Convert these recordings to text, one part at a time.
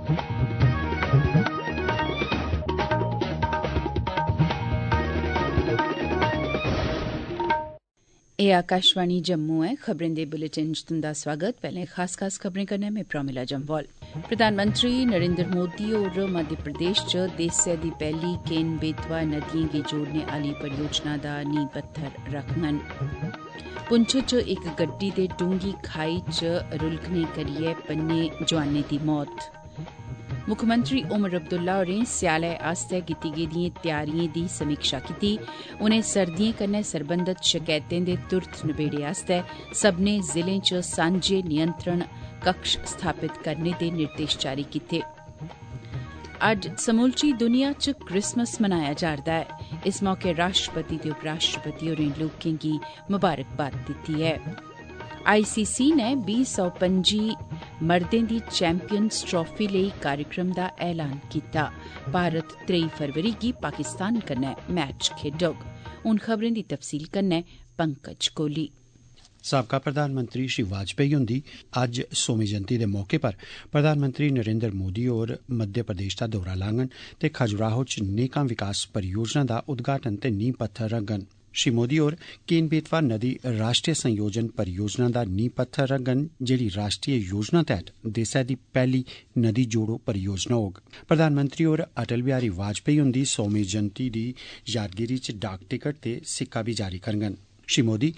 एह् आकाशवाणी जम्मू ऐ। खबरें दे बुलेटिन च तुंदा स्वागत। पैह्लें खास खबरें कन्नै में प्रोमिला जम्वाल। प्रधानमंत्री नरेंद्र मोदी होर मध्य प्रदेश च देसै दी पैह्ली केन बेतवा नदियें गी जोड़ने आह्ली परियोजना दा नींह पत्थर रखङन। पुंछ च इक गड्डी दे डूंगी खाई च रुलकने करियै 5 जोआनें दी मौत। मुक्खमंत्री ओमर अब्दुल्ला होरें स्यालै आस्तै कीती गेदिएं त्यारिएं दी समीक्षा कीती। उनें सर्दिएं कन्नै सरबंधत शकैतें दे तुरत नबेड़े आस्तै सब्मनें जिलें च सांझे नियंत्रण कक्ष स्थापित करने दे निर्देश जारी कीते। अज्ज समूलची दुनिया च क्रिसमस मनाया जा'रदा ऐ। इस मौके राष्ट्रपति ते उपराष्ट्रपति होरें लोकें गी मुबारकबाद दित्ती ऐ। ICC ने 2025 मर्दें दी चैंपियंस ट्राफी लेई कार्यक्रम दा ऐलान कीता। भारत 23 फरवरी गी पाकिस्तान कन्नै मैच खेड्डोग। हुन खबरें दी तफसील कन्नै पंकज कोहली। साबका प्रधानमंत्री श्री वाजपेयी हुंदी अज्ज सोमी जयंती दे मौके पर प्रधानमंत्री नरेंद्र मोदी होर मध्य प्रदेश दा दौरा लाङन ते खजुराहो च नेकां विकास परियोजना दा उद्घाटन ते नींह पत्थर रखङन। श्री मोदी होर केन बेतवा नदी राष्ट्रीय संयोजन परियोजना दा नींह पत्थर रखङन, जेहड़ी राष्ट्रीय योजना तैह्त देसै दी पैह्ली नदी जोड़ो परियोजना होग। प्रधानमंत्री होर अटल बिहारी वाजपेयी हुंदी सौमीं जयंती दी यादगिरी च डाक टिकट ते सिक्का बी जारी करङन। श्री मोदी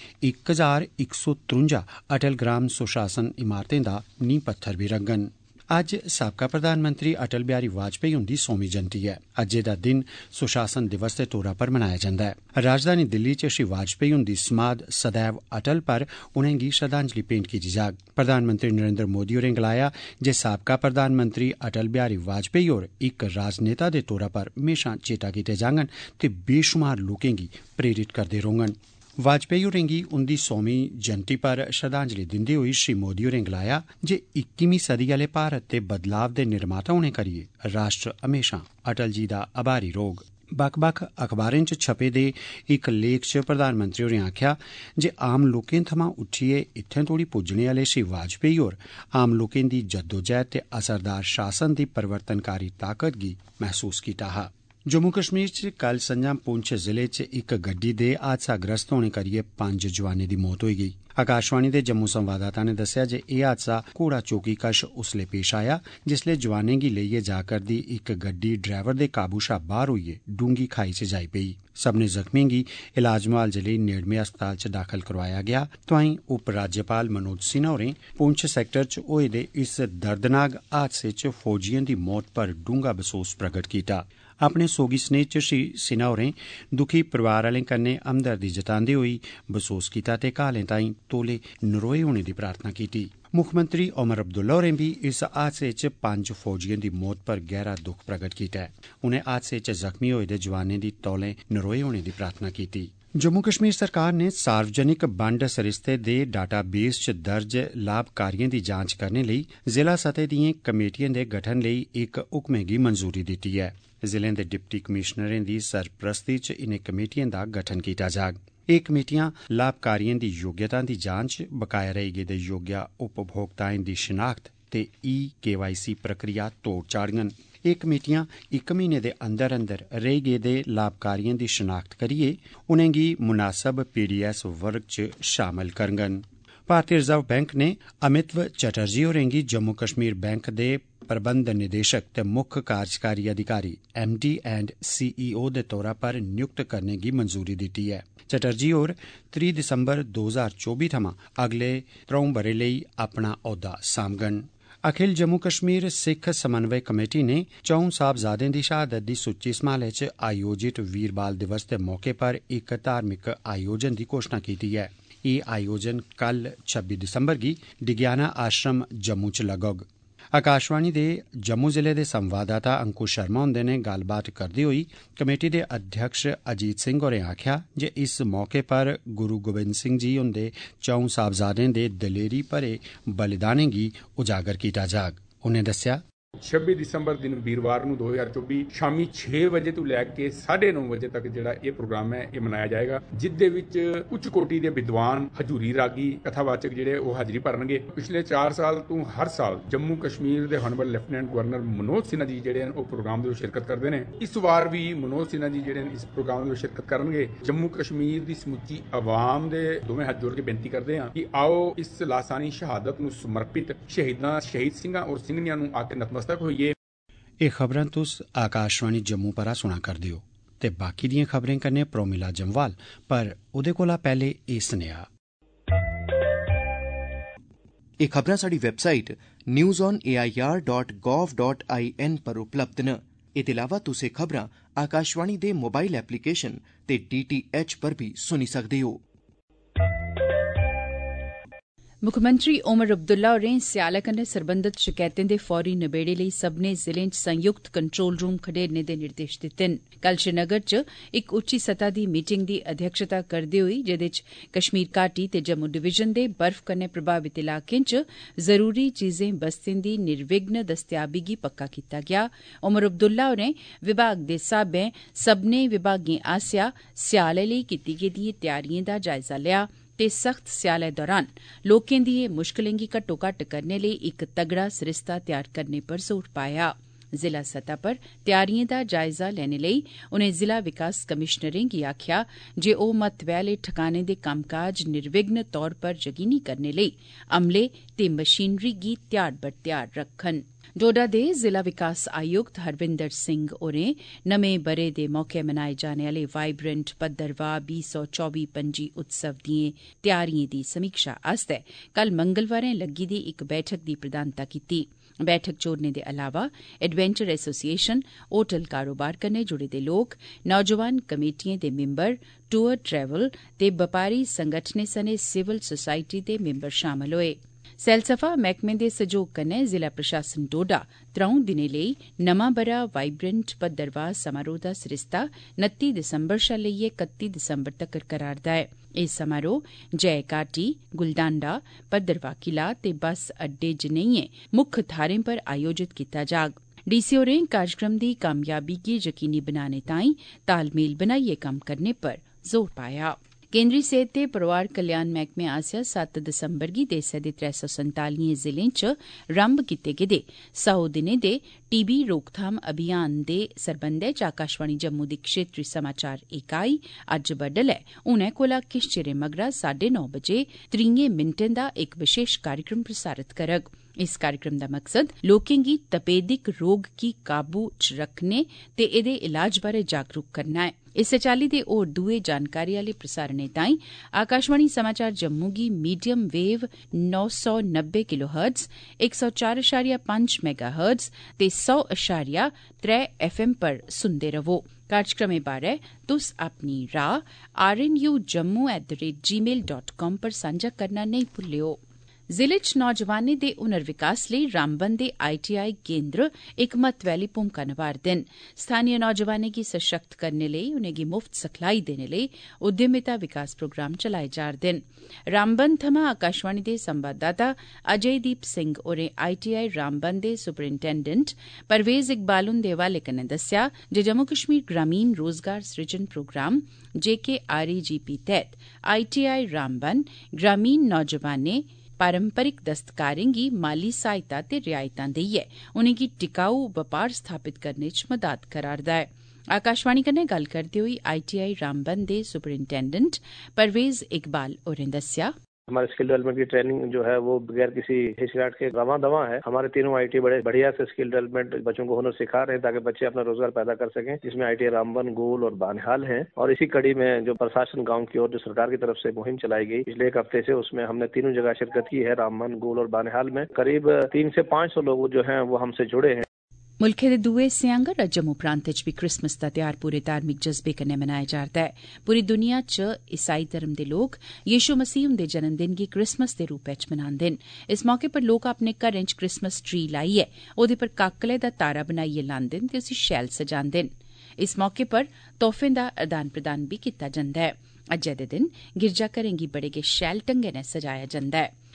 1153 अटल ग्राम सुशासन इमारतें दा नींह पत्थर बी रखङन। अज्ज साबका प्रधानमंत्री अटल बिहारी वाजपेयी हुंदी सौमीं जयंती ऐ। अज्जै दा दिन सुशासन दिवस दे तौरा पर मनाया जंदा ऐ। राजधानी दिल्ली च श्री वाजपेयी हुंदी समाध सदैव अटल पर उनेंगी श्रद्धांजलि भेंट कीती जाग। प्रधानमंत्री नरेंद्र मोदी होरें गलाया जे साबका प्रधानमंत्री अटल बिहारी वाजपेयी होर इक राजनेता दे तौरा पर म्हेशां चेता कीते जाङन ते बेशुमार लोकें गी प्रेरित करदे रौह्ङन। वाजपेयी होरें गी उंदी सौमीं जयंती पर श्रद्धांजलि दिंदे होई श्री मोदी होरें गलाया जे 21वीं सदी आह्ले भारत दे बदलाव दे निर्माता होने करियै राष्ट्र हमेशा अटल जी दा आभारी रौह्ग। बक्ख-बक्ख अखबारें च छपे दे इक लेख च प्रधानमंत्री होरें आखेआ जे आम लोकें थमां उट्ठियै इत्थें तोड़ी पुज्जने आह्ले श्री वाजपेयी होर आम लोकें दी जद्दोजहद ते असरदार शासन दी परिवर्तनकारी ताकत गी महसूस कीता हा। जम्मू कश्मीर च कल संझां पुंछ जिले च इक गड्डी दे हादसाग्रस्त होने करियै 5 जोआनें दी मौत होई गेई। आकाशवाणी दे जम्मू संवाददाता ने दस्सेआ जे एह् हादसा घोड़ा चौकी कश उसलै पेश आया जिसलै जोआनें गी लेइयै जा करदी इक गड्डी ड्राइवर दे काबू शा बाहर होइयै डूंगी खाई च जाई पेई। सब्भनें जख्मियें गी इलाज मुआलजे लेई नेड़मे अस्पताल च दाखल करोआया गेआ। तोआईं उपराज्यपाल मनोज सिन्हा होरें पुंछ सैक्टर च होए दे इस दर्दनाक हादसे च फौजियें दी मौत पर डूंगा बसोस प्रगट कीता। अपने सोगी स्नेह च श्री सिन्हा होरें दुखी परिवार आह्लें कन्नै हमदर्दी जतांदे होई बसोस कीता ते घायलें ताईं तौले नरोए होने दी प्रार्थना कीती। मुक्खमंत्री ओमर अब्दुल्ला होरें बी इस हादसे च 5 फौजियें दी मौत पर गैह्रा दुख प्रगट कीता ऐ। उनें हादसे च जख्मी होए दे जवानें दी तौले नरोए होने दी प्रार्थना कीती। जम्मू कश्मीर सरकार ने सार्वजनिक बंड सरिस्ते दे डाटाबेस च दर्ज लाभकारियें दी जांच करने लेई जिला सतह दिएं कमेटियें दे गठन लेई इक हुक्मै गी मंजूरी दित्ती ऐ। जिलें दे डिप्टी कमिशनरें दी सरपरस्ती च इनें कमेटियें दा गठन कीता जाग। एह् कमेटियां लाभकारियें दी योग्यता दी जांच, बकाया रेही गेदे योग्य उपभोक्ताएं दी शिनाख्त ते KYC प्रक्रिया तोड़ चाढ़ङन। एह् कमेटियां 1 म्हीने दे अंदर अंदर रेही गेदे लाभकारियें दी शिनाख्त करियै उनेंगी मुनासब PDS वर्ग च शामल करङन। भारतीय रिजर्व बैंक ने अमितव चटर्जी होरें गी जम्मू कश्मीर बैंक दे प्रबंध निदेशक ते मुक्ख कार्यकारी अधिकारी MD एंड CEO दे तौरा पर नियुक्त करने गी मंजूरी दित्ती ऐ। चटर्जी होर 3 दिसंबर 2024 थमां अगले 3 ब'रें लेई अपना औह्दा सांभङन। अखिल जम्मू कश्मीर सिख समन्वय कमेटी ने 4 साहबजादें दी शहादत दी सुच्ची सम्हाले च आयोजित वीर बाल दिवस दे मौके पर इक धार्मिक आयोजन दी घोषणा कीती ऐ। एह् आयोजन कल 26 दिसंबर गी डिगियाना आश्रम जम्मू च लग्गोग। आकाशवाणी दे जम्मू जिले दे संवाददाता अंकुश शर्मा हुंदे ने गल्लबात करदे होई कमेटी दे अध्यक्ष अजीत सिंह होरें आखेआ जे इस मौके पर गुरु गोबिंद सिंह जी हुंदे 4 साहबजादें दे दलेरी भरे बलिदानें गी उजागर कीता जाग। उनें दस्सेआ 26 ਦਸੰਬਰ ਦਿਨ ਵੀਰਵਾਰ ਨੂੰ 2024 ਸ਼ਾਮੀ 6 ਵਜੇ ਤੋਂ ਲੈ ਕੇ 9:30 ਵਜੇ ਤੱਕ ਜਿਹੜਾ ਇਹ ਪ੍ਰੋਗਰਾਮ ਹੈ ਇਹ ਮਨਾਇਆ ਜਾਏਗਾ, ਜਿਸ ਦੇ ਵਿੱਚ ਉੱਚ ਕੋਟੀ ਦੇ ਵਿਦਵਾਨ, ਹਜ਼ੂਰੀ ਰਾਗੀ, ਕਥਾਵਾਚਕ ਜਿਹੜੇ ਉਹ ਹਾਜ਼ਰੀ ਭਰਨਗੇ। ਪਿਛਲੇ 4 ਸਾਲ ਤੋਂ ਹਰ ਸਾਲ ਜੰਮੂ ਕਸ਼ਮੀਰ ਦੇ honourable lieutenant governor Manoj Sinha ji ਜਿਹੜੇ ਹਨ ਉਹ ਪ੍ਰੋਗਰਾਮ ਦੇ ਵਿੱਚ ਸ਼ਿਰਕਤ ਕਰਦੇ ਨੇ। ਇਸ ਵਾਰ ਵੀ ਮਨੋਜ ਸਿਨਹਾ ਜੀ ਜਿਹੜੇ ਇਸ ਪ੍ਰੋਗਰਾਮ ਦੇ ਵਿੱਚ ਸ਼ਿਰਕਤ ਕਰਨਗੇ। ਜੰਮੂ ਕਸ਼ਮੀਰ ਦੀ ਸਮੁੱਚੀ ਆਵਾਮ ਦੇ ਦੋਵੇਂ ਹੱਥ ਜੋੜ ਕੇ ਬੇਨਤੀ ਕਰਦੇ ਹਾਂ ਕਿ ਆਓ ਇਸ ਲਾਸਾਨੀ ਸ਼ਹਾਦਤ ਨੂੰ ਸਮਰਪਿਤ ਸ਼ਹੀਦ ਸਿੰਘਾਂ ਔਰ ਸਿੰਘਣੀਆਂ ਨੂੰ ਆ ਕੇ ਨਤਮਸਤਕ ਹੋਈਏ। ਇਹ ਖਬਰਾਂ तुस आकाशवाणी जम्मू परा सुना करदे हो ते बाकी दियां खबरें कन्नै प्रोमिला जम्वाल, पर ओदे कोला पैहले एह सनेहा। एह खबरां साडी वैबसाइट newsonair.gov.in पर उपलब्ध न। एह्दे अलावा तुस एह खबरां आकाशवाणी दे मोबाइल एप्लीकेशन ते DTH पर भी सुनी सकदे हो। मुक्खमंत्री ओमर अब्दुल्ला होरें स्यालै कन्नै सरबंधत शकैतें दे फौरी नबेड़े लेई सब्बनें जिलें च संयुक्त कंट्रोल रूम खडेरने दे निर्देश दित्ते न। कल श्रीनगर च इक उच्ची सतह दी मीटिंग दी अध्यक्षता करदे होई, जेदे च कश्मीर घाटी ते जम्मू डिवीजन दे बर्फ कन्नै प्रभावित इलाकें च जरूरी चीजें बस्तें दी निर्विघ्न दस्तयाबी गी पक्का कीता गेआ। ओमर अब्दुल्ला होरें विभाग दे स्हाबें सब्बनें विभागें आसेआ स्यालै लेई कीती गेदिएं त्यारिएं दा जायजा लेआ ते सख्त स्यालै दौरान लोकें दिएं मुश्कलें गी घट्टो घट्ट करने लेई इक तगड़ा सरिस्ता तैयार करने पर जोर पाया। जिला सतह पर त्यारिएं दा जायजा लैने लेई उनें जिला विकास कमिशनरें गी आखेआ जे ओह महत्वै आह्ले ठकाने दे कम्मकाज निर्विघ्न तौर पर यकीनी करने लेई अमले ते मशीनरी गी त्यार बर त्यार रक्खन। डोडा दे जिला विकास आयुक्त हरविंदर सिंह होरें नमें ब'रे दे मौके मनाए जाने आह्ले वाइब्रेंट भद्रवाह 2024-25 उत्सव दिएं त्यारिएं दी समीक्षा आस्तै कल मंगलवारें लग्गी दी इक बैठक दी प्रधानता कीती। बैठक च होरने दे अलावा एडवेंचर एसोसिएशन, होटल कारोबार कन्नै जुड़े दे लोक, नौजवान कमेटिएं दे मिंबर, टूर ट्रैवल ते बपारी संगठनें सने सिविल सोसाइटी दे मिंबर शामल होए। सैलसफा मैह्कमे दे सैह्योग कन्नै जिला प्रशासन डोडा 3 दिनें लेई नमां ब'रा वाइब्रेंट भद्रवाह समारोह दा सरिस्ता 29 दिसंबर शा लेइयै 31 दिसंबर तक्कर करा'रदा ऐ। एह् समारोह जय घाटी, गुलडांडा, भद्रवाह किला ते बस अड्डे जनेइयें मुक्ख थाह्रें पर आयोजित कीता जाग। डीसी होरें कार्यक्रम दी कामयाबी गी यकीनी बनाने ताईं तालमेल बनाइयै कम्म करने पर जोर पाया। केंद्री सेहत ते परोआर कल्याण मैह्कमे आसेआ 7 दिसंबर गी देसै दे 347 जिलें च रम्भ कीते गेदे 100 दिनें दे टीबी रोकथाम अभियान दे सरबंधै च आकाशवाणी जम्मू दी क्षेत्रीय समाचार इकाई अज्ज बड्डलै हुनै कोला किश चिरें मगरा 9:30 बजे 30 मिंटें दा इक विशेष कार्यक्रम प्रसारित करग। इस कार्यक्रम दा मकसद लोकें गी तपेदिक रोग गी काबू च रक्खने ते एह्दे इलाज बारै जागरूक करना ऐ। इस्सै चाल्ली दे होर दुए जानकारी आह्ले प्रसारणें ताईं आकाशवाणी समाचार जम्मू गी मीडियम वेव 990 किलोहर्ट्ज, 104.5 मेगाहर्ट्ज ते 100.3 FM पर सुनदे रवो। कार्यक्रमें बारै तुस अपनी राऽ rnujammu@gmail.com पर सांझा करना नेईं भुल्लेओ। जिले च नौजवानें दे हुनर विकास लेई रामबन दे ITI केन्द्र इक महत्वै आह्ली भूमिका नभा'रदे न। स्थानीय नौजवानें गी सशक्त करने लेई उनेंगी मुफ्त सिखलाई देने लेई उद्यमिता विकास प्रोग्राम चलाए जा'रदे न। रामबन थमां आकाशवाणी दे संवाददाता अजयदीप सिंह होरें ITI रामबन दे सुपरिंटेंडेंट परवेज इकबाल हुंदे हवाले कन्नै दस्सेआ जे जम्मू कश्मीर ग्रामीण रोजगार सृजन प्रोग्राम JKREGP तैह्त ITI रामबन ग्रामीण नौजवानें पारंपरिक दस्तकारें गी माली सहायता ते रियायतां देइयै उनेंगी टिकाऊ बपार स्थापित करने च मदद करा'रदा ऐ। आकाशवाणी कन्नै गल्ल करदे होई ITI रामबन दे सुपरिंटेंडेंट परवेज इकबाल होरें दस्सेआ, हमारे स्किल डेवलपमेंट की ट्रेनिंग जो है वो बगैर किसी हिचकिचाहट के रवां दवां है। हमारे तीनों ITI बड़े बढ़िया से स्किल डेवलपमेंट बच्चों को हुनर सिखा रहे हैं ताकि बच्चे अपना रोजगार पैदा कर सकें, जिसमें ITI रामबन, गोल और बानिहाल हैं। और इसी कड़ी में जो प्रशासन गांव की ओर जो सरकार की तरफ से मुहिम चलाई गई पिछले एक हफ्ते से, उसमें हमने तीनों जगह शिरकत की है। रामबन, गोल और बानिहाल में करीब 300 से 500 लोग जो हैं वो हमसे जुड़े हैं। मुल्खै दे दुए हिस्सें आंगर अज्ज जम्मू प्रांत च बी क्रिसमस दा त्यौहार पूरे धार्मिक जज्बे कन्नै मनाया जा'रदा ऐ। पूरी दुनिया च ईसाई धर्म दे लोक यीशु मसीह हुंदे जन्मदिन गी क्रिसमस दे रूपै च मनांदे न। इस मौके पर लोक अपने घरें च क्रिसमस ट्री लाइयै ओह्दे पर काकले दा तारा बनाइयै लांदे न ते उसी शैल सजांदे न। इस मौके पर तोहफें दा आदान प्रदान बी कीता जंदा ऐ। अज्जै दे दिन गिरजाघरें गी बड़े गै शैल ढंगै नै सजाया जंदा ऐ।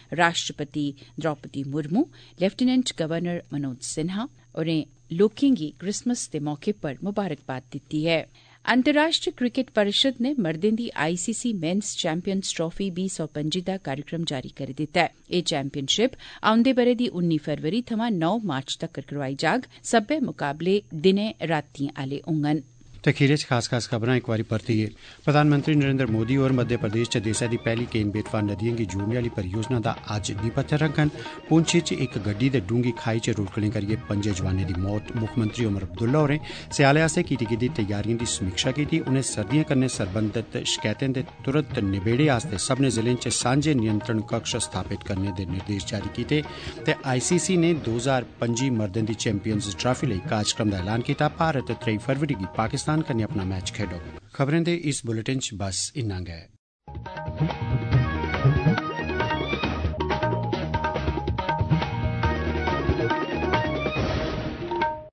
राष्ट्रपति द्रौपदी मुर्मू, लेफ्टिनेंट गवर्नर मनोज सिन्हा होरें लोकें गी क्रिसमस दे मौके पर मुबारकबाद दित्ती ऐ। अंतर्राष्ट्रीय क्रिकेट परिषद ने मर्दें दी आईसीसी मेन्स चैंपियंस ट्राफी 2025 दा कार्यक्रम जारी करी दित्ता ऐ। एह् चैंपियनशिप औंदे ब'रे दी 19 फरवरी थमां 9 मार्च तक्कर करोआई जाग। सब्बै मुकाबले दिनें रातीं आले होङन। ते खीरे च खास खबरां एक बारी परतियै। प्रधानमंत्री नरेंद्र मोदी होर मध्य प्रदेश च देसै दी पैहली केन बेतवा नदियें गी जोड़ने आली परियोजना दा अज्ज नींह पत्थर रक्खन। पुंछ च इक गड्डी दे डूंगी खाई च रुड़कने करियै 5 जवानें दी मौत। मुक्खमंत्री उमर अब्दुल्ला होरें स्याले आस्तै कीती गेदी तैयारिएं दी समीक्षा कीती। उनें सर्दियें कन्नै सरबंधत शकैतें दे तुरंत निबेड़े आस्तै सब्भनें जिलें च सांझे नियंत्रण कक्ष स्थापित करने दे निर्देश जारी कीते। ते आईसीसी ने 2025 मर्दें दी चैंपियंस ट्राफी लेई कार्यक्रम दा ऐलान कीता। भारत 3 फरवरी गी पाकिस्तान कन्नै अपना मैच खेडोग। खबरें दे इस बुलेटिन च बस इन्ना गै।